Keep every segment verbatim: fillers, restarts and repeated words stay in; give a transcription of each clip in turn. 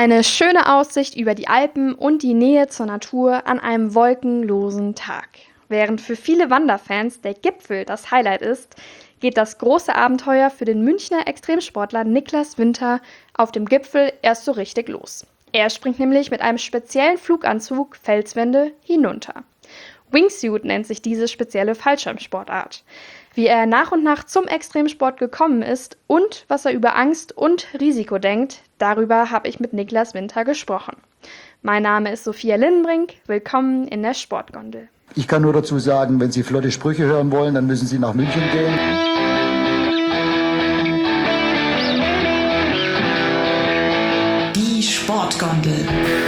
Eine schöne Aussicht über die Alpen und die Nähe zur Natur an einem wolkenlosen Tag. Während für viele Wanderfans der Gipfel das Highlight ist, geht das große Abenteuer für den Münchner Extremsportler Niklas Winter auf dem Gipfel erst so richtig los. Er springt nämlich mit einem speziellen Fluganzug Felswände hinunter. Wingsuit nennt sich diese spezielle Fallschirmsportart. Wie er nach und nach zum Extremsport gekommen ist und was er über Angst und Risiko denkt, darüber habe ich mit Niklas Winter gesprochen. Mein Name ist Sophia Lindenbrink, willkommen in der Sportgondel. Ich kann nur dazu sagen, wenn Sie flotte Sprüche hören wollen, dann müssen Sie nach München gehen. Die Sportgondel.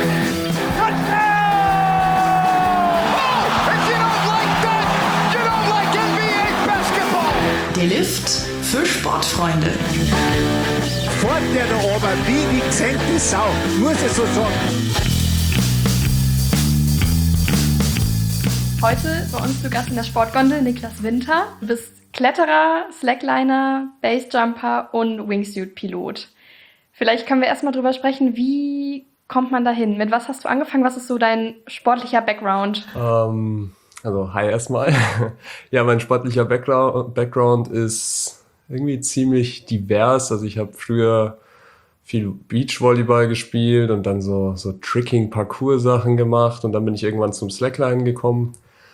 Der Lift für Sportfreunde. Fort der da oben, wie die gesengte Sau, muss ich so sagen. Heute bei uns zu Gast in der Sportgondel Niklas Winter. Du bist Kletterer, Slackliner, Basejumper und Wingsuit-Pilot. Vielleicht können wir erstmal drüber sprechen, wie kommt man dahin? Mit was hast du angefangen? Was ist so dein sportlicher Background? Ähm, also hi erstmal. Ja, mein sportlicher Background, Background ist irgendwie ziemlich divers. Also ich habe früher viel Beachvolleyball gespielt und dann so, so Tricking-Parcours-Sachen gemacht und dann bin ich irgendwann zum Slackline gekommen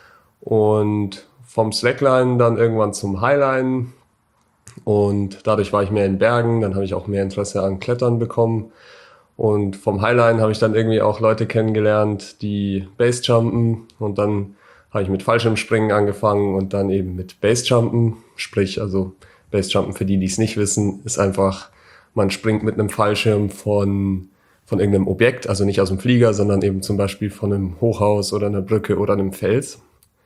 und vom Slackline dann irgendwann zum Highline und dadurch war ich mehr in Bergen, dann habe ich auch mehr Interesse an Klettern bekommen und vom Highline habe ich dann irgendwie auch Leute kennengelernt, die Basejumpen und dann habe ich mit Fallschirmspringen angefangen und dann eben mit Basejumpen, sprich also Basejumpen für die, die es nicht wissen, ist einfach, man springt mit einem Fallschirm von, von irgendeinem Objekt, also nicht aus dem Flieger, sondern eben zum Beispiel von einem Hochhaus oder einer Brücke oder einem Fels.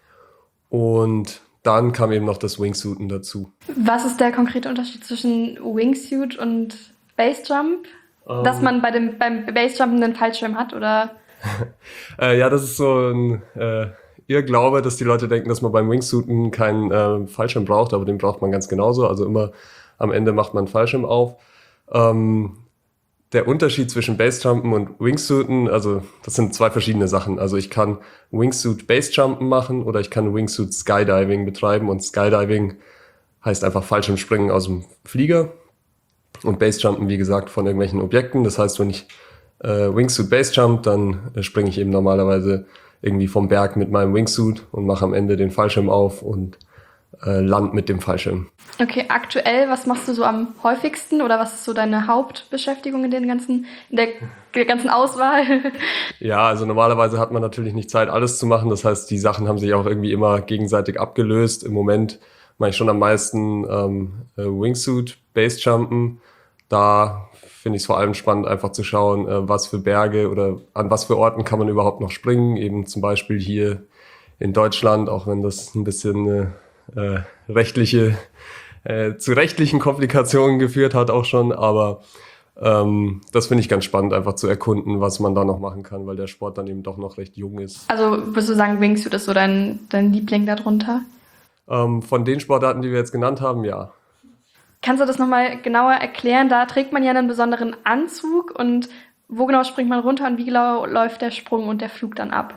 Und dann kam eben noch das Wingsuiten dazu. Was ist der konkrete Unterschied zwischen Wingsuit und Basejump? Um, Dass man bei dem, beim Basejumpen einen Fallschirm hat, oder? äh, ja, das ist so ein äh, Irrglaube, dass die Leute denken, dass man beim Wingsuiten keinen äh, Fallschirm braucht, aber den braucht man ganz genauso. Also immer am Ende macht man einen Fallschirm auf. Ähm, der Unterschied zwischen Basejumpen und Wingsuiten, also das sind zwei verschiedene Sachen. Also ich kann Wingsuit Basejumpen machen oder ich kann Wingsuit Skydiving betreiben und Skydiving heißt einfach Fallschirmspringen aus dem Flieger und Basejumpen, wie gesagt, von irgendwelchen Objekten. Das heißt, wenn ich äh, Wingsuit Basejump, dann äh, springe ich eben normalerweise irgendwie vom Berg mit meinem Wingsuit und mache am Ende den Fallschirm auf und äh, land mit dem Fallschirm. Okay, aktuell, was machst du so am häufigsten oder was ist so deine Hauptbeschäftigung in den ganzen, in der, der ganzen Auswahl? Ja, also normalerweise hat man natürlich nicht Zeit, alles zu machen. Das heißt, die Sachen haben sich auch irgendwie immer gegenseitig abgelöst. Im Moment mache ich schon am meisten ähm, Wingsuit, Basejumpen. Da finde ich es vor allem spannend, einfach zu schauen, äh, was für Berge oder an was für Orten kann man überhaupt noch springen. Eben zum Beispiel hier in Deutschland, auch wenn das ein bisschen äh, äh, rechtliche Äh, zu rechtlichen Komplikationen geführt hat auch schon, aber ähm, das finde ich ganz spannend, einfach zu erkunden, was man da noch machen kann, weil der Sport dann eben doch noch recht jung ist. Also würdest du sagen, Wingsuit ist so dein, dein Liebling darunter? Ähm, von den Sportarten, die wir jetzt genannt haben, ja. Kannst du das nochmal genauer erklären? Da trägt man ja einen besonderen Anzug und wo genau springt man runter und wie genau läuft der Sprung und der Flug dann ab?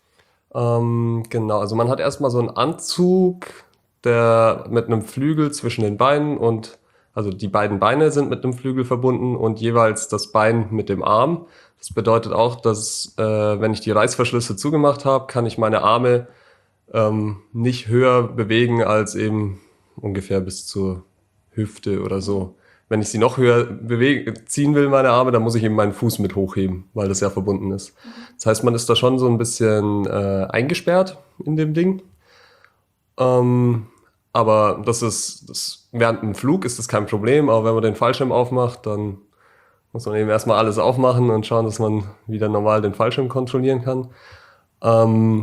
Ähm, genau, also man hat erstmal so einen Anzug, der mit einem Flügel zwischen den Beinen und, also die beiden Beine sind mit einem Flügel verbunden und jeweils das Bein mit dem Arm. Das bedeutet auch, dass äh, wenn ich die Reißverschlüsse zugemacht habe, kann ich meine Arme ähm, nicht höher bewegen als eben ungefähr bis zur Hüfte oder so. Wenn ich sie noch höher bewegen, ziehen will, meine Arme, dann muss ich eben meinen Fuß mit hochheben, weil das ja verbunden ist. Das heißt, man ist da schon so ein bisschen äh, eingesperrt in dem Ding. Ähm, aber das ist, das, während dem Flug ist das kein Problem, aber wenn man den Fallschirm aufmacht, dann muss man eben erstmal alles aufmachen und schauen, dass man wieder normal den Fallschirm kontrollieren kann. Ähm,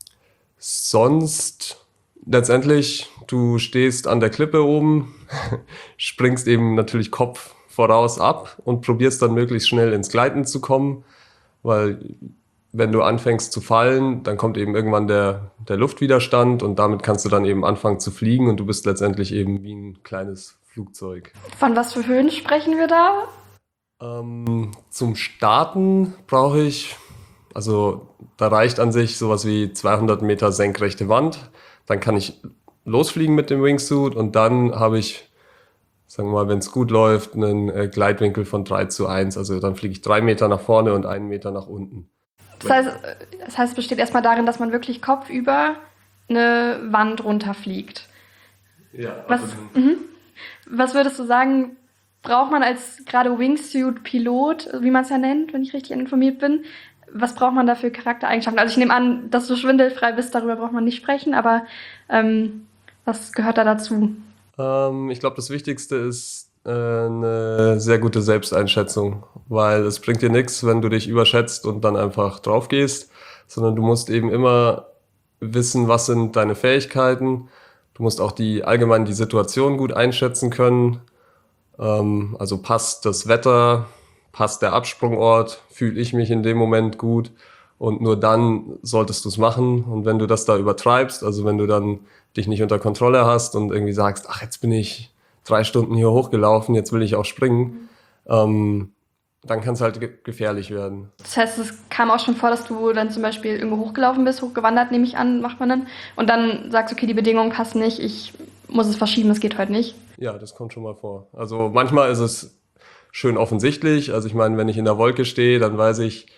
sonst, letztendlich, du stehst an der Klippe oben, springst eben natürlich Kopf voraus ab und probierst dann möglichst schnell ins Gleiten zu kommen, weil wenn du anfängst zu fallen, dann kommt eben irgendwann der, der Luftwiderstand und damit kannst du dann eben anfangen zu fliegen und du bist letztendlich eben wie ein kleines Flugzeug. Von was für Höhen sprechen wir da? Ähm, zum Starten brauche ich, also da reicht an sich sowas wie zweihundert Meter senkrechte Wand. Dann kann ich losfliegen mit dem Wingsuit und dann habe ich, sagen wir mal, wenn es gut läuft, einen äh, Gleitwinkel von drei zu eins. Also dann fliege ich drei Meter nach vorne und einen Meter nach unten. Das heißt, das heißt, es besteht erstmal darin, dass man wirklich kopfüber eine Wand runterfliegt. Ja, Was, also, mhm. Was würdest du sagen, braucht man als gerade Wingsuit-Pilot, wie man es ja nennt, wenn ich richtig informiert bin, was braucht man da für Charaktereigenschaften? Also ich nehme an, dass du schwindelfrei bist, darüber braucht man nicht sprechen, aber ähm, was gehört da dazu? ähm, ich glaube, das Wichtigste ist äh, eine sehr gute Selbsteinschätzung, weil es bringt dir nichts, wenn du dich überschätzt und dann einfach drauf gehst, sondern du musst eben immer wissen, was sind deine Fähigkeiten. Du musst auch die allgemein die Situation gut einschätzen können. Ähm, also passt das Wetter, passt der Absprungort, fühle ich mich in dem Moment gut und nur dann solltest du es machen. Und wenn du das da übertreibst, also wenn du dann dich nicht unter Kontrolle hast und irgendwie sagst, ach, jetzt bin ich drei Stunden hier hochgelaufen, jetzt will ich auch springen, ähm, dann kann es halt ge- gefährlich werden. Das heißt, es kam auch schon vor, dass du dann zum Beispiel irgendwo hochgelaufen bist, hochgewandert, nehme ich an, macht man dann, und dann sagst, okay, die Bedingungen passen nicht, ich muss es verschieben, das geht heute nicht. Ja, das kommt schon mal vor. Also manchmal ist es schön offensichtlich. Also ich meine, wenn ich in der Wolke stehe, dann weiß ich,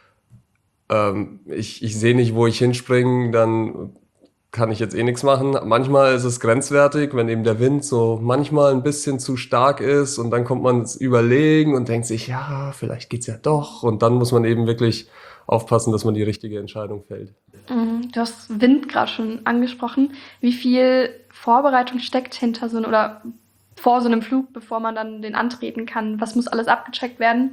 ähm, ich, ich sehe nicht, wo ich hinspringe, dann kann ich jetzt eh nichts machen. Manchmal ist es grenzwertig, wenn eben der Wind so manchmal ein bisschen zu stark ist und dann kommt man ins Überlegen und denkt sich, ja, vielleicht geht's ja doch. Und dann muss man eben wirklich aufpassen, dass man die richtige Entscheidung fällt. Mhm. Du hast Wind gerade schon angesprochen. Wie viel Vorbereitung steckt hinter so einem oder vor so einem Flug, bevor man dann den antreten kann? Was muss alles abgecheckt werden?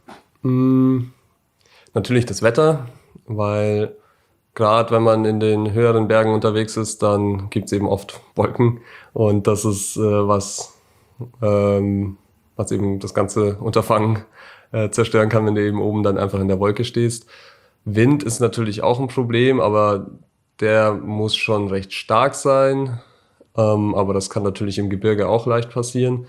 Mm, natürlich das Wetter, weil gerade wenn man in den höheren Bergen unterwegs ist, dann gibt's eben oft Wolken und das ist äh, was, ähm, was eben das ganze Unterfangen äh, zerstören kann, wenn du eben oben dann einfach in der Wolke stehst. Wind ist natürlich auch ein Problem, aber der muss schon recht stark sein. Ähm, aber das kann natürlich im Gebirge auch leicht passieren.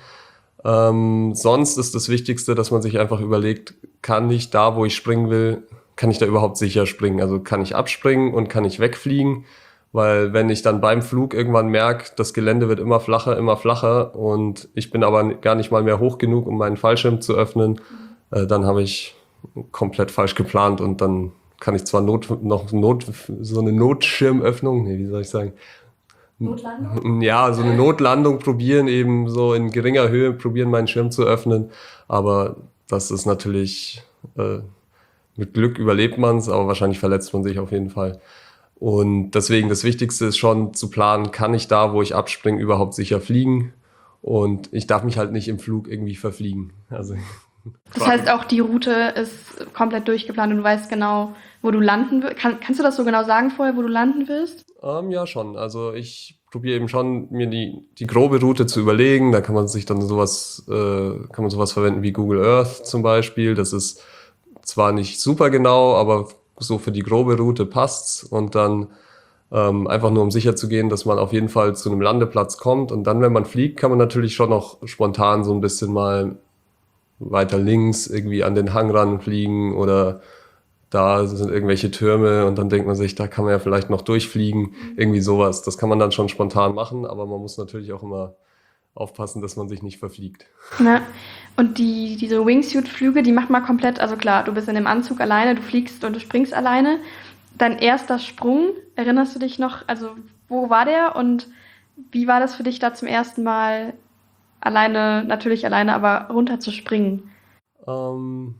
Ähm, sonst ist das Wichtigste, dass man sich einfach überlegt, kann ich da, wo ich springen will, kann ich da überhaupt sicher springen? Also kann ich abspringen und kann ich wegfliegen? Weil wenn ich dann beim Flug irgendwann merke, das Gelände wird immer flacher, immer flacher und ich bin aber gar nicht mal mehr hoch genug, um meinen Fallschirm zu öffnen, äh, dann habe ich komplett falsch geplant und dann kann ich zwar Not, noch Not, so eine Notschirmöffnung, nee, wie soll ich sagen? Notlandung? Ja, so eine Notlandung probieren, eben so in geringer Höhe probieren, meinen Schirm zu öffnen. Aber das ist natürlich, äh, mit Glück überlebt man es, aber wahrscheinlich verletzt man sich auf jeden Fall. Und deswegen das Wichtigste ist schon zu planen, kann ich da, wo ich abspringe, überhaupt sicher fliegen? Und ich darf mich halt nicht im Flug irgendwie verfliegen. Also, Das heißt, auch die Route ist komplett durchgeplant und du weißt genau, wo du landen wirst. Kann, kannst du das so genau sagen vorher, wo du landen wirst? Ähm, ja, schon. Also ich probiere eben schon, mir die, die grobe Route zu überlegen. Da kann man sich dann sowas, äh, kann man sowas verwenden wie Google Earth zum Beispiel. Das ist zwar nicht super genau, aber so für die grobe Route passt's. Und dann ähm, einfach nur, um sicher zu gehen, dass man auf jeden Fall zu einem Landeplatz kommt. Und dann, wenn man fliegt, kann man natürlich schon noch spontan so ein bisschen mal weiter links irgendwie an den Hang ranfliegen oder da sind irgendwelche Türme und dann denkt man sich, da kann man ja vielleicht noch durchfliegen, irgendwie sowas. Das kann man dann schon spontan machen, aber man muss natürlich auch immer aufpassen, dass man sich nicht verfliegt. Ja. Und die, diese Wingsuit-Flüge, die macht man komplett, also klar, du bist in dem Anzug alleine, du fliegst und du springst alleine. Dein erster Sprung, erinnerst du dich noch, also wo war der und wie war das für dich da zum ersten Mal alleine, natürlich alleine, aber runter zu springen? Ähm,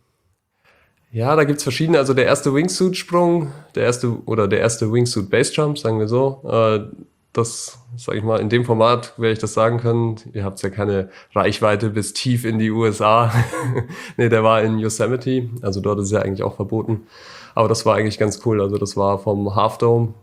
ja, da gibt's verschiedene, also der erste Wingsuit-Sprung, der erste oder der erste Wingsuit-Basejump, sagen wir so, äh, das, sag ich mal, in dem Format werde ich das sagen können. Ihr habt ja keine Reichweite bis tief in die U S A. Nee, der war in Yosemite, also dort ist es ja eigentlich auch verboten. Aber das war eigentlich ganz cool, also das war vom Half Dome.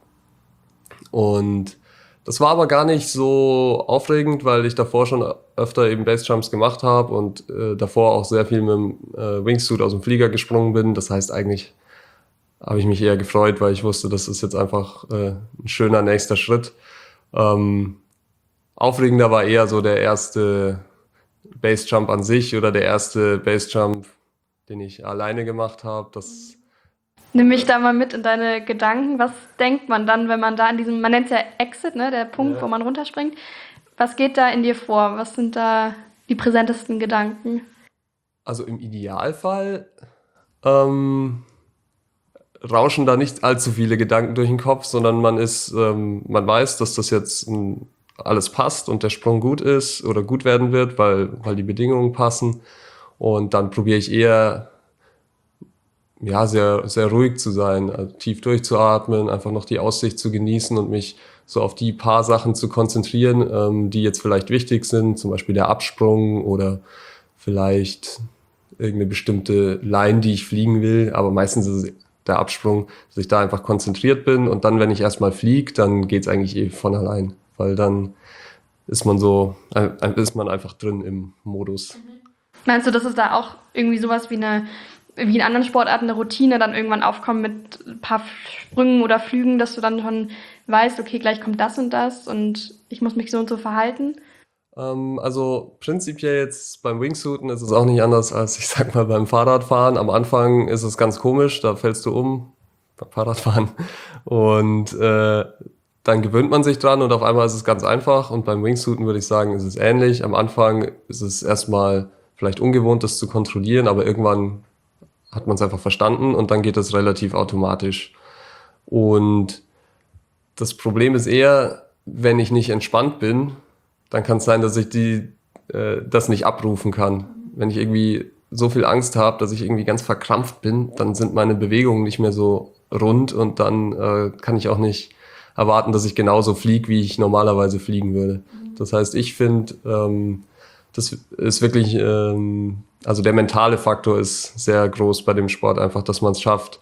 Und das war aber gar nicht so aufregend, weil ich davor schon öfter eben Basejumps gemacht habe und äh, davor auch sehr viel mit dem äh, Wingsuit aus dem Flieger gesprungen bin. Das heißt, eigentlich habe ich mich eher gefreut, weil ich wusste, das ist jetzt einfach äh, ein schöner nächster Schritt. Ähm, aufregender war eher so der erste, Bassjump an sich oder der erste Bassjump, den ich alleine gemacht habe. Das Nimm mich da mal mit in deine Gedanken. Was denkt man dann, wenn man da an diesem, man nennt es ja Exit, ne, der Punkt, Ja. wo man runterspringt. Was geht da in dir vor? Was sind da die präsentesten Gedanken? Also im Idealfall ähm, rauschen da nicht allzu viele Gedanken durch den Kopf, sondern man ist, ähm, man weiß, dass das jetzt ähm, alles passt und der Sprung gut ist oder gut werden wird, weil, weil die Bedingungen passen. Und dann probiere ich eher, ja, sehr, sehr ruhig zu sein, also tief durchzuatmen, einfach noch die Aussicht zu genießen und mich so auf die paar Sachen zu konzentrieren, ähm, die jetzt vielleicht wichtig sind, zum Beispiel der Absprung oder vielleicht irgendeine bestimmte Line, die ich fliegen will, aber meistens ist es der Absprung, dass ich da einfach konzentriert bin und dann, wenn ich erstmal fliege, dann geht's eigentlich eh von allein, weil dann ist man so, äh, ist man einfach drin im Modus. Meinst du, dass es da auch irgendwie sowas wie eine, wie in anderen Sportarten eine Routine dann irgendwann aufkommt mit ein paar Sprüngen oder Flügen, dass du dann schon weißt, okay, gleich kommt das und das und ich muss mich so und so verhalten? Ähm, also prinzipiell jetzt beim Wingsuiten ist es auch nicht anders als, ich sag mal, beim Fahrradfahren. Am Anfang ist es ganz komisch, da fällst du um beim Fahrradfahren und äh, dann gewöhnt man sich dran und auf einmal ist es ganz einfach. Und beim Wingsuiten würde ich sagen, ist es ähnlich. Am Anfang ist es erstmal vielleicht ungewohnt, das zu kontrollieren, aber irgendwann hat man es einfach verstanden und dann geht es relativ automatisch. Und das Problem ist eher, wenn ich nicht entspannt bin, dann kann es sein, dass ich die, äh, das nicht abrufen kann. Wenn ich irgendwie so viel Angst habe, dass ich irgendwie ganz verkrampft bin, dann sind meine Bewegungen nicht mehr so rund und dann äh, kann ich auch nicht erwarten, dass ich genauso fliege, wie ich normalerweise fliegen würde. Das heißt, ich finde, ähm, das ist wirklich, ähm, also der mentale Faktor ist sehr groß bei dem Sport, einfach, dass man es schafft,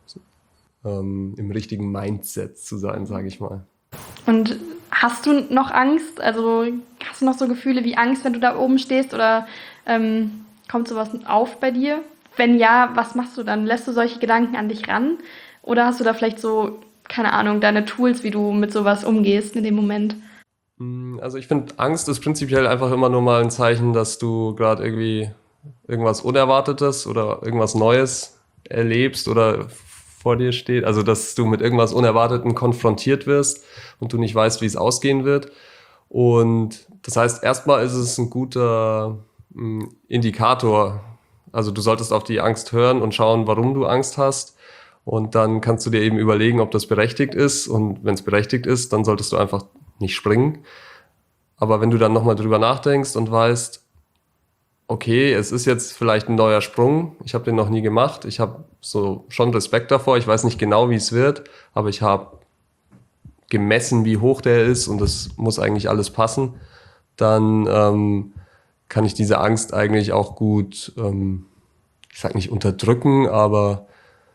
ähm, im richtigen Mindset zu sein, sage ich mal. Und hast du noch Angst? Also hast du noch so Gefühle wie Angst, wenn du da oben stehst oder ähm, kommt sowas auf bei dir? Wenn ja, was machst du dann? Lässt du solche Gedanken an dich ran? Oder hast du da vielleicht so, keine Ahnung, deine Tools, wie du mit sowas umgehst in dem Moment? Also ich finde, Angst ist prinzipiell einfach immer nur mal ein Zeichen, dass du gerade irgendwie irgendwas Unerwartetes oder irgendwas Neues erlebst oder vor dir steht. Also dass du mit irgendwas Unerwartetem konfrontiert wirst und du nicht weißt, wie es ausgehen wird. Und das heißt, erstmal ist es ein guter mh, Indikator. Also du solltest auf die Angst hören und schauen, warum du Angst hast. Und dann kannst du dir eben überlegen, ob das berechtigt ist. Und wenn es berechtigt ist, dann solltest du einfach nicht springen. Aber wenn du dann nochmal drüber nachdenkst und weißt, okay, es ist jetzt vielleicht ein neuer Sprung, ich habe den noch nie gemacht, ich habe so schon Respekt davor, ich weiß nicht genau, wie es wird, aber ich habe gemessen, wie hoch der ist und es muss eigentlich alles passen, dann ähm, kann ich diese Angst eigentlich auch gut, ähm, ich sag nicht unterdrücken, aber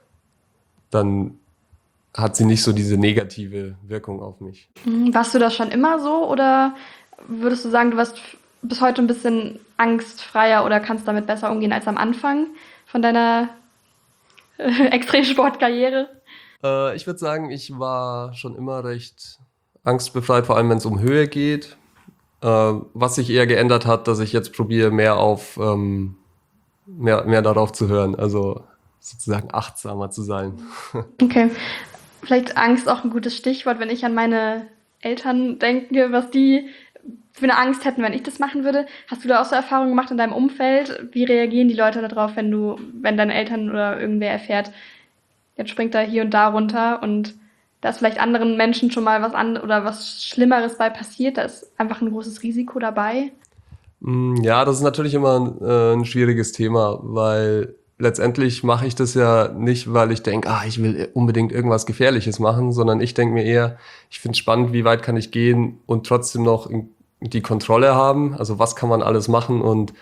dann hat sie nicht so diese negative Wirkung auf mich. Mhm. Warst du das schon immer so oder würdest du sagen, du warst f- bis heute ein bisschen angstfreier oder kannst damit besser umgehen als am Anfang von deiner äh, Extremsportkarriere? Äh, ich würde sagen, ich war schon immer recht angstbefreit, vor allem wenn es um Höhe geht. Äh, was sich eher geändert hat, dass ich jetzt probiere, mehr auf ähm, mehr, mehr darauf zu hören, also sozusagen achtsamer zu sein. Okay, vielleicht Angst auch ein gutes Stichwort, wenn ich an meine Eltern denke, was die für eine Angst hätten, wenn ich das machen würde. Hast du da auch so Erfahrungen gemacht in deinem Umfeld? Wie reagieren die Leute darauf, wenn du, wenn deine Eltern oder irgendwer erfährt, jetzt springt er hier und da runter und da ist vielleicht anderen Menschen schon mal was an oder was Schlimmeres bei passiert, da ist einfach ein großes Risiko dabei. Mm, Ja, das ist natürlich immer ein, äh, ein schwieriges Thema, weil letztendlich mache ich das ja nicht, weil ich denke, ah, ich will unbedingt irgendwas Gefährliches machen, sondern ich denke mir eher, ich finde es spannend, wie weit kann ich gehen und trotzdem noch in- die Kontrolle haben. Also was kann man alles machen und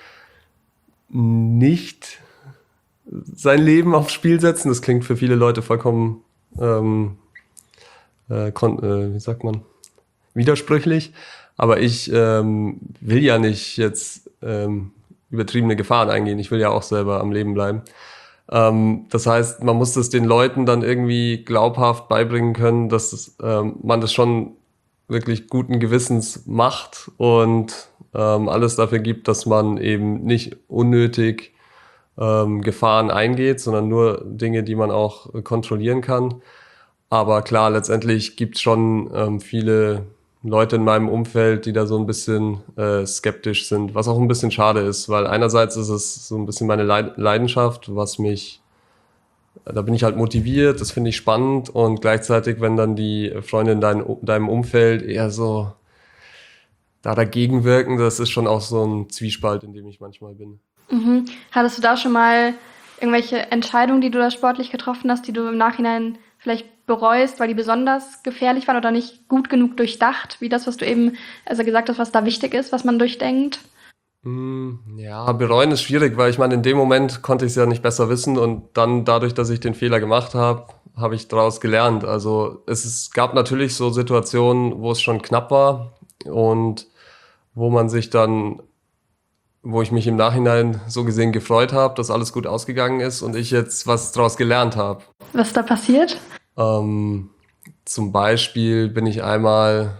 nicht sein Leben aufs Spiel setzen. Das klingt für viele Leute vollkommen, ähm, äh, kon äh, wie sagt man, widersprüchlich. Aber ich ähm, will ja nicht jetzt ähm, übertriebene Gefahren eingehen. Ich will ja auch selber am Leben bleiben. Ähm, das heißt, man muss das den Leuten dann irgendwie glaubhaft beibringen können, dass es, ähm, man das schon wirklich guten Gewissens macht und ähm, alles dafür gibt, dass man eben nicht unnötig ähm, Gefahren eingeht, sondern nur Dinge, die man auch äh, kontrollieren kann. Aber klar, letztendlich gibt es schon ähm, viele Leute in meinem Umfeld, die da so ein bisschen äh, skeptisch sind, was auch ein bisschen schade ist, weil einerseits ist es so ein bisschen meine Leid- Leidenschaft, was mich, da bin ich halt motiviert, das finde ich spannend und gleichzeitig, wenn dann die Freunde in dein, deinem Umfeld eher so da dagegen wirken, das ist schon auch so ein Zwiespalt, in dem ich manchmal bin. Mhm. Hattest du da schon mal irgendwelche Entscheidungen, die du da sportlich getroffen hast, die du im Nachhinein vielleicht bereust, weil die besonders gefährlich waren oder nicht gut genug durchdacht, wie das, was du eben also gesagt hast, was da wichtig ist, was man durchdenkt? Mm, Ja, bereuen ist schwierig, weil ich meine, in dem Moment konnte ich es ja nicht besser wissen und dann dadurch, dass ich den Fehler gemacht habe, habe ich daraus gelernt. Also es ist, gab natürlich so Situationen, wo es schon knapp war und wo man sich dann, wo ich mich im Nachhinein so gesehen gefreut habe, dass alles gut ausgegangen ist und ich jetzt was daraus gelernt habe. Was ist da passiert? Ähm, Zum Beispiel bin ich einmal,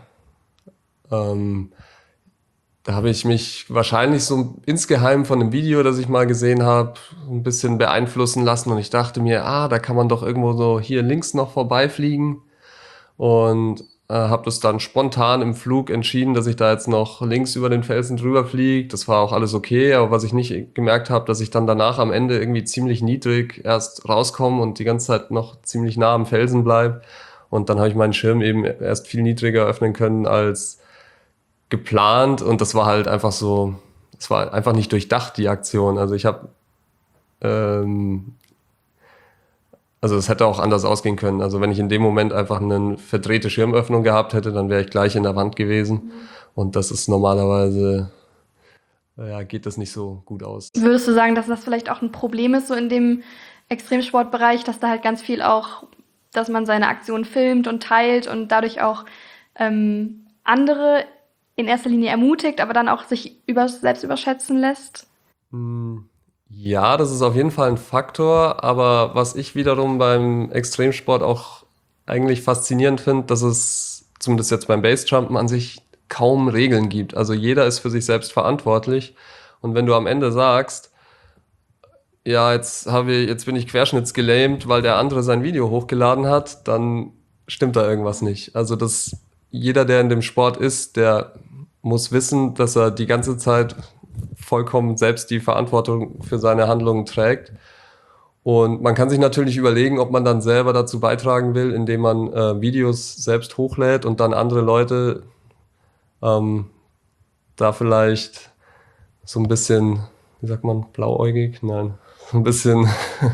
ähm, da habe ich mich wahrscheinlich so insgeheim von einem Video, das ich mal gesehen habe, ein bisschen beeinflussen lassen und ich dachte mir, ah, da kann man doch irgendwo so hier links noch vorbeifliegen und äh, habe das dann spontan im Flug entschieden, dass ich da jetzt noch links über den Felsen drüber fliege. Das war auch alles okay, aber was ich nicht gemerkt habe, dass ich dann danach am Ende irgendwie ziemlich niedrig erst rauskomme und die ganze Zeit noch ziemlich nah am Felsen bleibe. Und dann habe ich meinen Schirm eben erst viel niedriger öffnen können als geplant und das war halt einfach so, es war einfach nicht durchdacht, die Aktion. Also ich habe, ähm, also es hätte auch anders ausgehen können. Also wenn ich in dem Moment einfach eine verdrehte Schirmöffnung gehabt hätte, dann wäre ich gleich in der Wand gewesen. Und das ist normalerweise, ja, geht das nicht so gut aus. Würdest du sagen, dass das vielleicht auch ein Problem ist, so in dem Extremsportbereich, dass da halt ganz viel auch, dass man seine Aktion filmt und teilt und dadurch auch ähm, andere in erster Linie ermutigt, aber dann auch sich über, selbst überschätzen lässt? Ja, das ist auf jeden Fall ein Faktor, aber was ich wiederum beim Extremsport auch eigentlich faszinierend finde, dass es zumindest jetzt beim Basejumpen an sich kaum Regeln gibt. Also jeder ist für sich selbst verantwortlich und wenn du am Ende sagst, ja, jetzt habe ich, jetzt bin ich querschnittsgelähmt, weil der andere sein Video hochgeladen hat, dann stimmt da irgendwas nicht. Also das, jeder, der in dem Sport ist, der muss wissen, dass er die ganze Zeit vollkommen selbst die Verantwortung für seine Handlungen trägt. Und man kann sich natürlich überlegen, ob man dann selber dazu beitragen will, indem man äh, Videos selbst hochlädt und dann andere Leute ähm, da vielleicht so ein bisschen, wie sagt man, blauäugig? Nein, so ein bisschen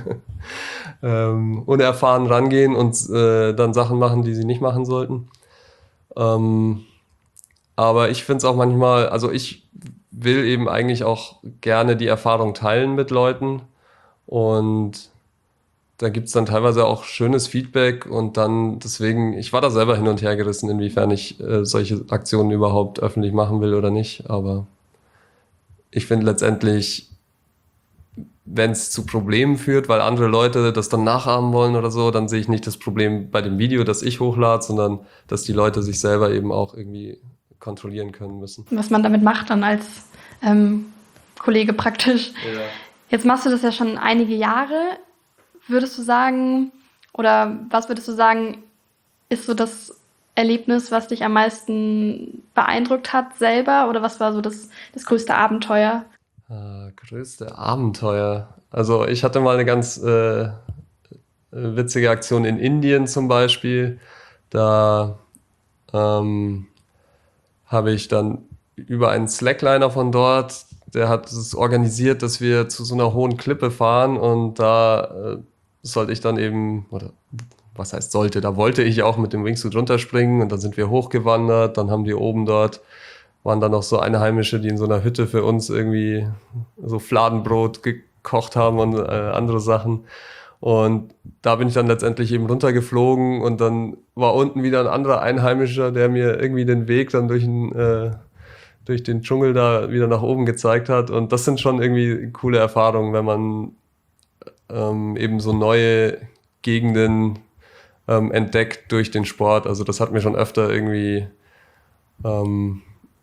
ähm, unerfahren rangehen und äh, dann Sachen machen, die sie nicht machen sollten. Ähm, aber ich finde es auch manchmal, also ich will eben eigentlich auch gerne die Erfahrung teilen mit Leuten und da gibt es dann teilweise auch schönes Feedback und dann deswegen, ich war da selber hin und her gerissen, inwiefern ich äh, solche Aktionen überhaupt öffentlich machen will oder nicht, aber ich finde letztendlich, wenn es zu Problemen führt, weil andere Leute das dann nachahmen wollen oder so, dann sehe ich nicht das Problem bei dem Video, das ich hochlade, sondern dass die Leute sich selber eben auch irgendwie kontrollieren können müssen. Was man damit macht dann als ähm, Kollege praktisch. Ja. Jetzt machst du das ja schon einige Jahre. Würdest du sagen, oder was würdest du sagen, ist so das Erlebnis, was dich am meisten beeindruckt hat selber? Oder was war so das, das größte Abenteuer? Ah, größte Abenteuer. Also ich hatte mal eine ganz äh, witzige Aktion in Indien zum Beispiel. Da ähm, habe ich dann über einen Slackliner von dort, der hat es organisiert, dass wir zu so einer hohen Klippe fahren und da äh, sollte ich dann eben, oder was heißt sollte, da wollte ich auch mit dem Wingsuit runterspringen und dann sind wir hochgewandert, dann haben die oben dort, waren dann noch so Einheimische, die in so einer Hütte für uns irgendwie so Fladenbrot gekocht haben und äh, andere Sachen. Und da bin ich dann letztendlich eben runtergeflogen und dann war unten wieder ein anderer Einheimischer, der mir irgendwie den Weg dann durch den, äh, durch den Dschungel da wieder nach oben gezeigt hat. Und das sind schon irgendwie coole Erfahrungen, wenn man ähm, eben so neue Gegenden ähm, entdeckt durch den Sport. Also das hat mir schon öfter irgendwie ähm,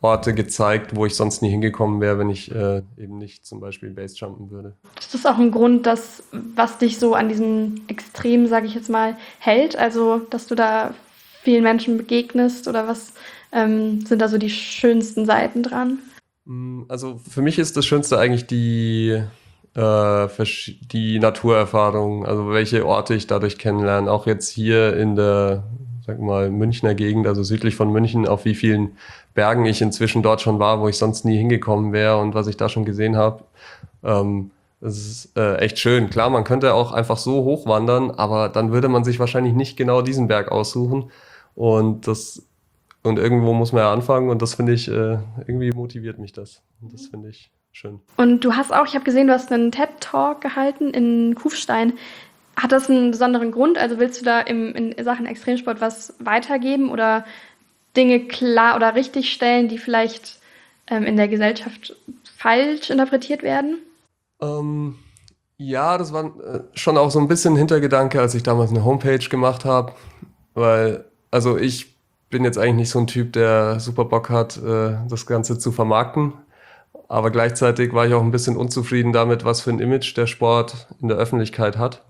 Orte gezeigt, wo ich sonst nie hingekommen wäre, wenn ich äh, eben nicht zum Beispiel Basejumpen würde. Ist das auch ein Grund, dass, was dich so an diesem Extrem, sage ich jetzt mal, hält? Also, dass du da vielen Menschen begegnest oder was ähm, sind da so die schönsten Seiten dran? Also für mich ist das Schönste eigentlich die, äh, die Naturerfahrung, also welche Orte ich dadurch kennenlerne. Auch jetzt hier in der, sag mal, Münchner Gegend, also südlich von München, auf wie vielen Bergen ich inzwischen dort schon war, wo ich sonst nie hingekommen wäre und was ich da schon gesehen habe. Ähm, das ist äh, echt schön. Klar, man könnte auch einfach so hochwandern, aber dann würde man sich wahrscheinlich nicht genau diesen Berg aussuchen. Und das und irgendwo muss man ja anfangen und das finde ich, äh, irgendwie motiviert mich das. Und das finde ich schön. Und du hast auch, ich habe gesehen, du hast einen TED-Talk gehalten in Kufstein. Hat das einen besonderen Grund? Also willst du da im, in Sachen Extremsport was weitergeben oder Dinge klar oder richtig stellen, die vielleicht ähm, in der Gesellschaft falsch interpretiert werden? Ähm, ja, das war äh, schon auch so ein bisschen Hintergedanke, als ich damals eine Homepage gemacht habe, weil, also ich bin jetzt eigentlich nicht so ein Typ, der super Bock hat, äh, das Ganze zu vermarkten. Aber gleichzeitig war ich auch ein bisschen unzufrieden damit, was für ein Image der Sport in der Öffentlichkeit hat.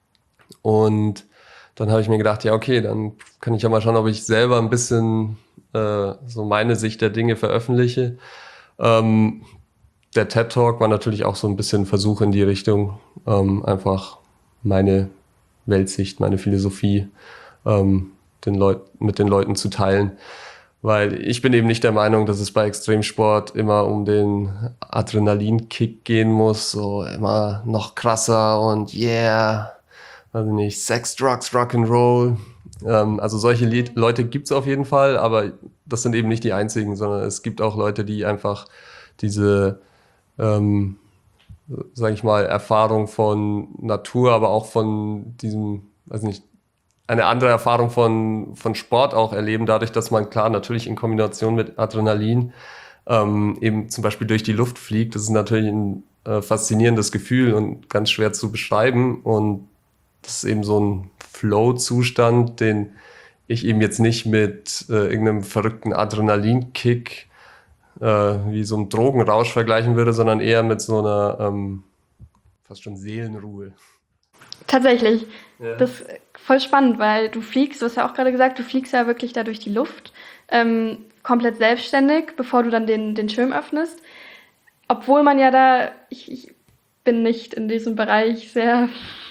Und dann habe ich mir gedacht, ja okay, dann kann ich ja mal schauen, ob ich selber ein bisschen äh, so meine Sicht der Dinge veröffentliche. Ähm, der TED Talk war natürlich auch so ein bisschen ein Versuch in die Richtung, ähm, einfach meine Weltsicht, meine Philosophie ähm, den Leut- mit den Leuten zu teilen. Weil ich bin eben nicht der Meinung, dass es bei Extremsport immer um den Adrenalinkick gehen muss, so immer noch krasser und yeah, weiß ich nicht, Sex, Drugs, Rock'n'Roll. Ähm, also solche Lied- Leute gibt's auf jeden Fall, aber das sind eben nicht die einzigen, sondern es gibt auch Leute, die einfach diese, ähm, sag ich mal, Erfahrung von Natur, aber auch von diesem, weiß nicht, eine andere Erfahrung von, von Sport auch erleben, dadurch, dass man klar natürlich in Kombination mit Adrenalin ähm, eben zum Beispiel durch die Luft fliegt. Das ist natürlich ein äh, faszinierendes Gefühl und ganz schwer zu beschreiben. Und das ist eben so ein Flow-Zustand, den ich eben jetzt nicht mit äh, irgendeinem verrückten Adrenalinkick äh, wie so einem Drogenrausch vergleichen würde, sondern eher mit so einer ähm, fast schon Seelenruhe. Tatsächlich. Ja. Das ist voll spannend, weil du fliegst, du hast ja auch gerade gesagt, du fliegst ja wirklich da durch die Luft, ähm, komplett selbstständig, bevor du dann den, den Schirm öffnest. Obwohl man ja da, ich, ich bin nicht in diesem Bereich sehr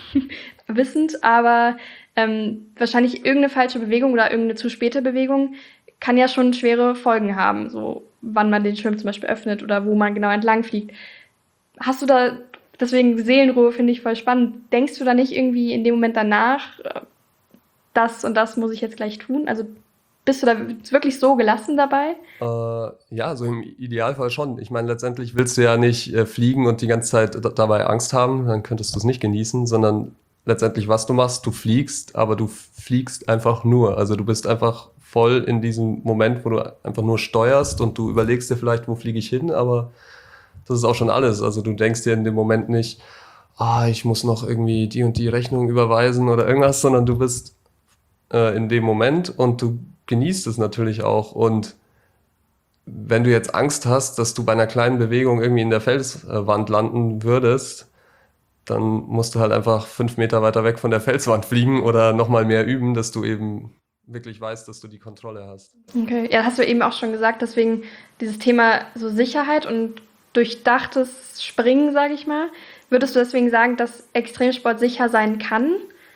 wissend, aber ähm, wahrscheinlich irgendeine falsche Bewegung oder irgendeine zu späte Bewegung kann ja schon schwere Folgen haben, so wann man den Schirm zum Beispiel öffnet oder wo man genau entlang fliegt. Hast du da, deswegen Seelenruhe finde ich voll spannend, denkst du da nicht irgendwie in dem Moment danach, äh, das und das muss ich jetzt gleich tun? Also bist du da wirklich so gelassen dabei? Äh, ja, so im Idealfall schon. Ich meine, letztendlich willst du ja nicht äh, fliegen und die ganze Zeit d- dabei Angst haben, dann könntest du es nicht genießen, sondern letztendlich, was du machst, du fliegst, aber du fliegst einfach nur. Also du bist einfach voll in diesem Moment, wo du einfach nur steuerst und du überlegst dir vielleicht, wo fliege ich hin, aber das ist auch schon alles. Also du denkst dir in dem Moment nicht, ah, ich muss noch irgendwie die und die Rechnung überweisen oder irgendwas, sondern du bist äh, in dem Moment und du genießt es natürlich auch. Und wenn du jetzt Angst hast, dass du bei einer kleinen Bewegung irgendwie in der Felswand landen würdest, dann musst du halt einfach fünf Meter weiter weg von der Felswand fliegen oder nochmal mehr üben, dass du eben wirklich weißt, dass du die Kontrolle hast. Okay, ja, hast du eben auch schon gesagt, deswegen dieses Thema so Sicherheit und durchdachtes Springen, sage ich mal. Würdest du deswegen sagen, dass Extremsport sicher sein kann?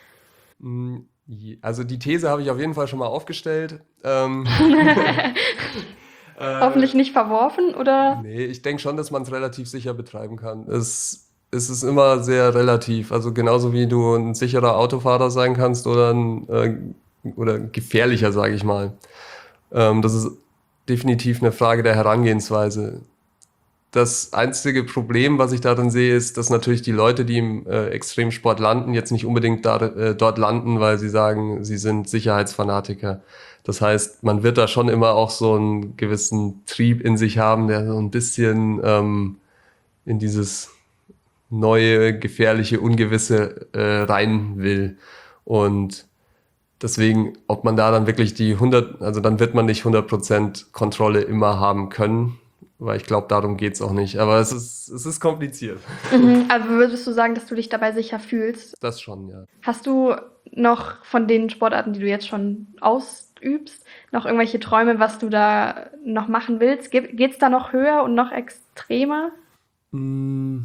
Mm, je- Also die These habe ich auf jeden Fall schon mal aufgestellt. Ähm, äh, Hoffentlich nicht verworfen, oder? Nee, ich denke schon, dass man es relativ sicher betreiben kann. Es, es ist immer sehr relativ. Also genauso wie du ein sicherer Autofahrer sein kannst oder ein äh, oder gefährlicher, sage ich mal. Ähm, das ist definitiv eine Frage der Herangehensweise. Das einzige Problem, was ich darin sehe, ist, dass natürlich die Leute, die im äh, Extremsport landen, jetzt nicht unbedingt da, äh, dort landen, weil sie sagen, sie sind Sicherheitsfanatiker. Das heißt, man wird da schon immer auch so einen gewissen Trieb in sich haben, der so ein bisschen ähm, in dieses neue, gefährliche, Ungewisse äh, rein will. Und deswegen, ob man da dann wirklich die hundert, also dann wird man nicht hundert Prozent Kontrolle immer haben können, weil ich glaube, darum geht's auch nicht. Aber es ist, es ist kompliziert. Mhm. Aber würdest du sagen, dass du dich dabei sicher fühlst? Das schon, ja. Hast du noch von den Sportarten, die du jetzt schon ausübst, noch irgendwelche Träume, was du da noch machen willst? Ge- Geht's da noch höher und noch extremer? Mm,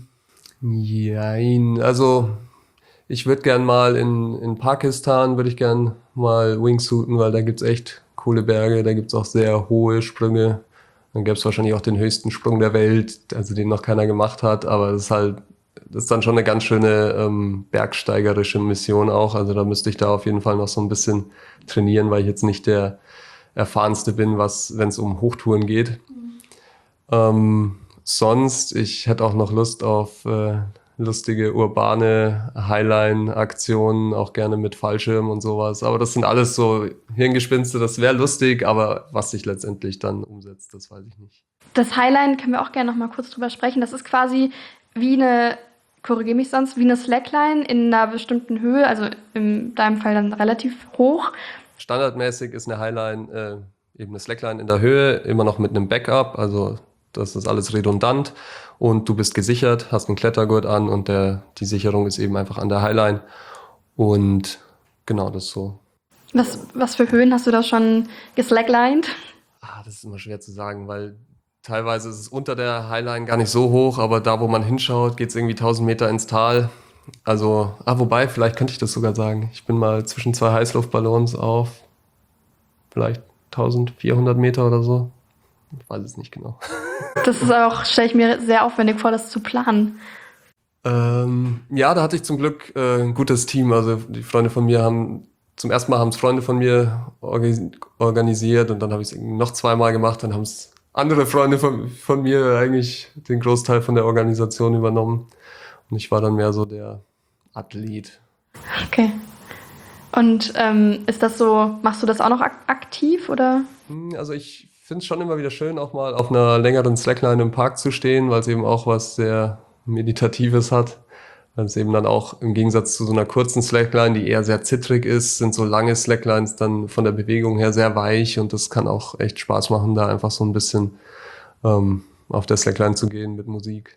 Jein, also ich würde gern mal in, in Pakistan, würde ich gern mal Wingsuiten, weil da gibt's echt coole Berge, da gibt's auch sehr hohe Sprünge. Dann gäbe es wahrscheinlich auch den höchsten Sprung der Welt, also den noch keiner gemacht hat, aber das ist halt, das ist dann schon eine ganz schöne ähm, bergsteigerische Mission auch. Also da müsste ich da auf jeden Fall noch so ein bisschen trainieren, weil ich jetzt nicht der erfahrenste bin, was, wenn es um Hochtouren geht. Mhm. Ähm, sonst, ich hätte auch noch Lust auf äh, lustige urbane Highline-Aktionen, auch gerne mit Fallschirm und sowas. Aber das sind alles so Hirngespinste, das wäre lustig, aber was sich letztendlich dann umsetzt, das weiß ich nicht. Das Highline können wir auch gerne noch mal kurz drüber sprechen. Das ist quasi wie eine, korrigiere mich sonst, wie eine Slackline in einer bestimmten Höhe, also in deinem Fall dann relativ hoch. Standardmäßig ist eine Highline äh, eben eine Slackline in der Höhe, immer noch mit einem Backup, also das ist alles redundant und du bist gesichert, hast einen Klettergurt an und der, die Sicherung ist eben einfach an der Highline und genau, das ist so. Was, was für Höhen hast du da schon geslacklined? Ah, das ist immer schwer zu sagen, weil teilweise ist es unter der Highline gar nicht so hoch, aber da, wo man hinschaut, geht es irgendwie tausend Meter ins Tal. Also, ah, wobei, vielleicht könnte ich das sogar sagen. Ich bin mal zwischen zwei Heißluftballons auf vielleicht eintausendvierhundert Meter oder so. Ich weiß es nicht genau. Das ist auch, stelle ich mir sehr aufwendig vor, das zu planen. Ähm, ja, da hatte ich zum Glück äh, ein gutes Team. Also die Freunde von mir haben, zum ersten Mal haben es Freunde von mir orga- organisiert und dann habe ich es noch zweimal gemacht. Dann haben es andere Freunde von, von mir eigentlich den Großteil von der Organisation übernommen. Und ich war dann mehr so der Athlet. Okay. Und ähm, ist das so, machst du das auch noch ak- aktiv oder? Also ich finde es schon immer wieder schön, auch mal auf einer längeren Slackline im Park zu stehen, weil es eben auch was sehr Meditatives hat. Weil es eben dann auch im Gegensatz zu so einer kurzen Slackline, die eher sehr zittrig ist, sind so lange Slacklines dann von der Bewegung her sehr weich und das kann auch echt Spaß machen, da einfach so ein bisschen ähm, auf der Slackline zu gehen mit Musik.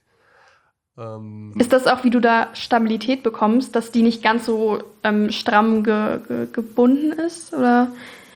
Ähm, Ist das auch, wie du da Stabilität bekommst, dass die nicht ganz so ähm, stramm ge- ge- gebunden ist? Oder?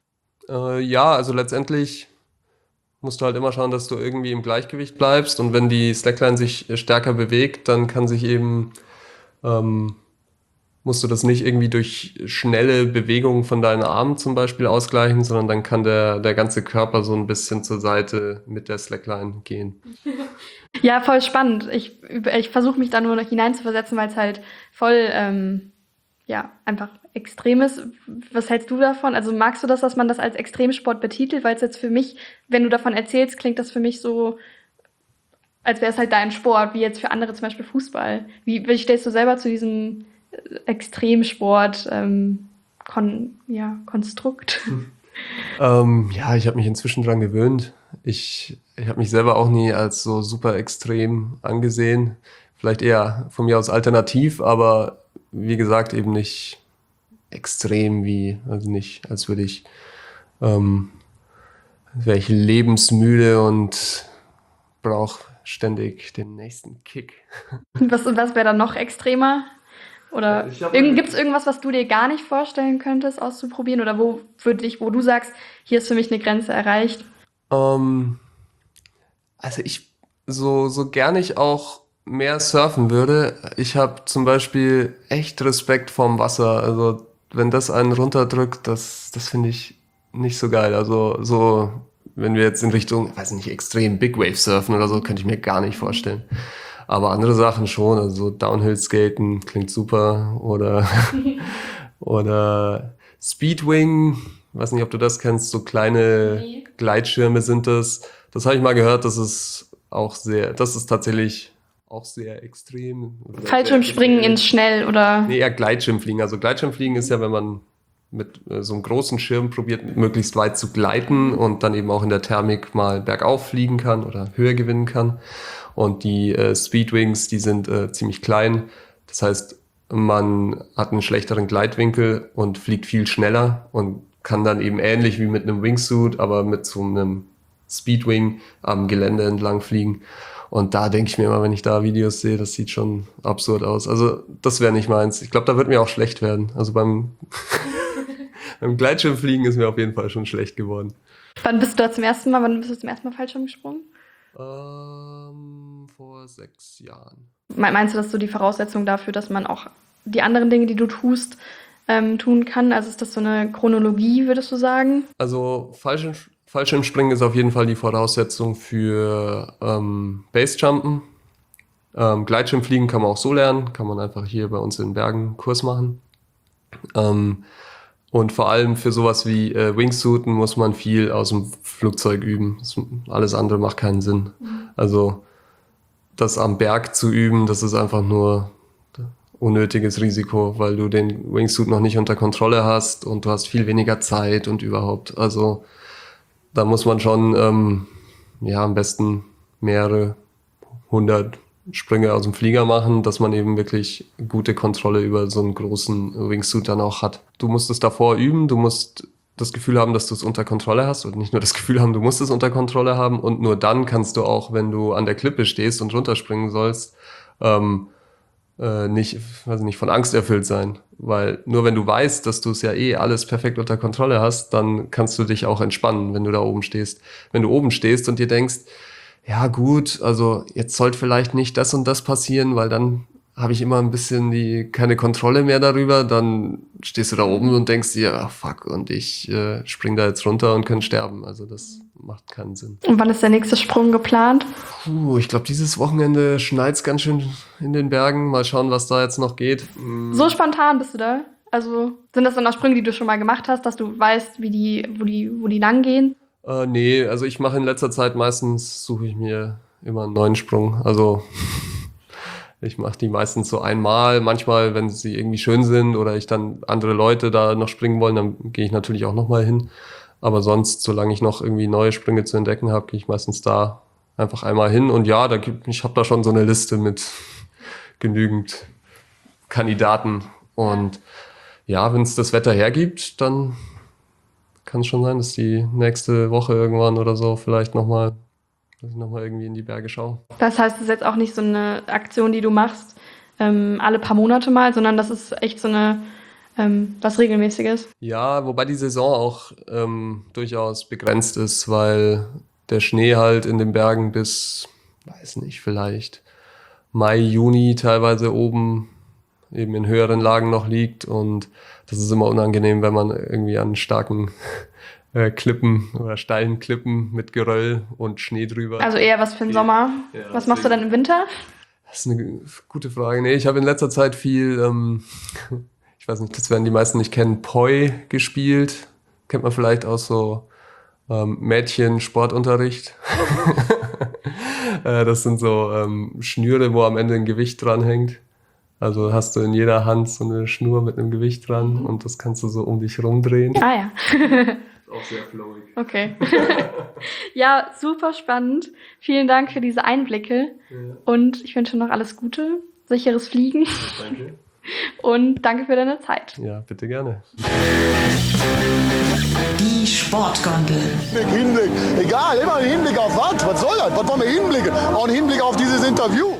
äh, ja, also letztendlich musst du halt immer schauen, dass du irgendwie im Gleichgewicht bleibst und wenn die Slackline sich stärker bewegt, dann kann sich eben ähm, musst du das nicht irgendwie durch schnelle Bewegungen von deinen Armen zum Beispiel ausgleichen, sondern dann kann der, der ganze Körper so ein bisschen zur Seite mit der Slackline gehen. Ja, voll spannend. Ich, ich versuche mich da nur noch hineinzuversetzen, weil es halt voll, ähm, ja, einfach extrem ist. Was hältst du davon? Also magst du das, dass man das als Extremsport betitelt? Weil es jetzt für mich, wenn du davon erzählst, klingt das für mich so, als wäre es halt dein Sport, wie jetzt für andere zum Beispiel Fußball. Wie, wie stehst du selber zu diesem Extremsport, ähm, Kon, ja, Konstrukt? Ähm, ja, ich habe mich inzwischen dran gewöhnt. Ich, ich habe mich selber auch nie als so super extrem angesehen. Vielleicht eher von mir aus alternativ, aber wie gesagt eben nicht extrem wie, also nicht, als würde ich, ähm, wäre ich lebensmüde und brauche ständig den nächsten Kick. Was, was wäre dann noch extremer? Oder Ich hab- irgend, gibt es irgendwas, was du dir gar nicht vorstellen könntest, auszuprobieren? Oder wo für dich, wo du sagst, hier ist für mich eine Grenze erreicht? Ähm, also ich, so, so gern ich auch mehr surfen würde, ich habe zum Beispiel echt Respekt vorm Wasser. Also wenn das einen runterdrückt, das, das finde ich nicht so geil. Also so, wenn wir jetzt in Richtung, weiß nicht, extrem Big Wave surfen oder so, könnte ich mir gar nicht vorstellen. Aber andere Sachen schon, also Downhill-Skaten klingt super oder, oder Speedwing, weiß nicht, ob du das kennst, so kleine Nee. Gleitschirme sind das. Das habe ich mal gehört, das ist auch sehr, das ist tatsächlich auch sehr extrem. Fallschirmspringen ins Schnell oder? Nee, eher Gleitschirmfliegen. Also Gleitschirmfliegen ist ja, wenn man mit äh, so einem großen Schirm probiert, möglichst weit zu gleiten und dann eben auch in der Thermik mal bergauf fliegen kann oder Höhe gewinnen kann. Und die äh, Speedwings, die sind äh, ziemlich klein. Das heißt, man hat einen schlechteren Gleitwinkel und fliegt viel schneller und kann dann eben ähnlich wie mit einem Wingsuit, aber mit so einem Speedwing am Gelände entlang fliegen. Und da denke ich mir immer, wenn ich da Videos sehe, das sieht schon absurd aus. Also das wäre nicht meins. Ich glaube, da wird mir auch schlecht werden. Also beim, beim Gleitschirmfliegen ist mir auf jeden Fall schon schlecht geworden. Wann bist du da zum ersten Mal, wann bist du zum ersten Mal Fallschirm gesprungen? Ähm, vor sechs Jahren. Meinst du, das ist so die Voraussetzung dafür, dass man auch die anderen Dinge, die du tust, ähm, tun kann? Also ist das so eine Chronologie, würdest du sagen? Also Fallschirm, Fallschirmspringen ist auf jeden Fall die Voraussetzung für ähm, Basejumpen. Ähm, Gleitschirmfliegen kann man auch so lernen, kann man einfach hier bei uns in den Bergen einen Kurs machen. Ähm, und vor allem für sowas wie äh, Wingsuiten muss man viel aus dem Flugzeug üben. Das, alles andere macht keinen Sinn. Mhm. Also das am Berg zu üben, das ist einfach nur unnötiges Risiko, weil du den Wingsuit noch nicht unter Kontrolle hast und du hast viel weniger Zeit und überhaupt. Also da muss man schon ähm, ja am besten mehrere hundert Sprünge aus dem Flieger machen, dass man eben wirklich gute Kontrolle über so einen großen Wingsuit dann auch hat. Du musst es davor üben, du musst das Gefühl haben, dass du es unter Kontrolle hast und nicht nur das Gefühl haben, du musst es unter Kontrolle haben und nur dann kannst du auch, wenn du an der Klippe stehst und runterspringen sollst, ähm, äh, nicht, weiß nicht, von Angst erfüllt sein. Weil nur wenn du weißt, dass du es ja eh alles perfekt unter Kontrolle hast, dann kannst du dich auch entspannen, wenn du da oben stehst. Wenn du oben stehst und dir denkst, ja gut, also jetzt sollte vielleicht nicht das und das passieren, weil dann habe ich immer ein bisschen die keine Kontrolle mehr darüber, dann stehst du da oben und denkst dir, ah, fuck, und ich äh, spring da jetzt runter und kann sterben. Also das macht keinen Sinn. Und wann ist der nächste Sprung geplant? Puh, ich glaube, dieses Wochenende schneit's ganz schön in den Bergen. Mal schauen, was da jetzt noch geht. Mm. So spontan bist du da? Also sind das dann auch Sprünge, die du schon mal gemacht hast, dass du weißt, wie die, wo die, wo die lang gehen? Äh, nee, also ich mache in letzter Zeit meistens, suche ich mir immer einen neuen Sprung. Also ich mache die meistens so einmal. Manchmal, wenn sie irgendwie schön sind oder ich dann andere Leute da noch springen wollen, dann gehe ich natürlich auch nochmal hin. Aber sonst, solange ich noch irgendwie neue Sprünge zu entdecken habe, gehe ich meistens da einfach einmal hin. Und ja, da gibt, ich habe da schon so eine Liste mit genügend Kandidaten. Und ja, wenn es das Wetter hergibt, dann kann es schon sein, dass die nächste Woche irgendwann oder so vielleicht nochmal dass ich nochmal irgendwie in die Berge schaue. Das heißt, es ist jetzt auch nicht so eine Aktion, die du machst ähm, alle paar Monate mal, sondern das ist echt so eine ähm, was Regelmäßiges? Ja, wobei die Saison auch ähm, durchaus begrenzt ist, weil der Schnee halt in den Bergen bis, weiß nicht, vielleicht Mai, Juni teilweise oben eben in höheren Lagen noch liegt und das ist immer unangenehm, wenn man irgendwie an starken Äh, Klippen oder steilen Klippen mit Geröll und Schnee drüber. Also eher was für den Sommer. Ja, was machst du dann im Winter? Das ist eine gute Frage. Nee, ich habe in letzter Zeit viel, ähm, ich weiß nicht, das werden die meisten nicht kennen, Poi gespielt. Kennt man vielleicht aus so ähm, Mädchen-Sportunterricht. äh, das sind so ähm, Schnüre, wo am Ende ein Gewicht dran hängt. Also hast du in jeder Hand so eine Schnur mit einem Gewicht dran und das kannst du so um dich rumdrehen. Ah ja. Auch sehr flowig. Okay. Ja, super spannend. Vielen Dank für diese Einblicke. Ja. Und ich wünsche noch alles Gute, sicheres Fliegen. Ja, danke. Und danke für deine Zeit. Ja, bitte gerne. Die Sportgondel. Hinblick, Hinblick. Egal, immer ein Hinblick auf was? Was soll das? Was wollen wir hinblicken? Auch ein Hinblick auf dieses Interview.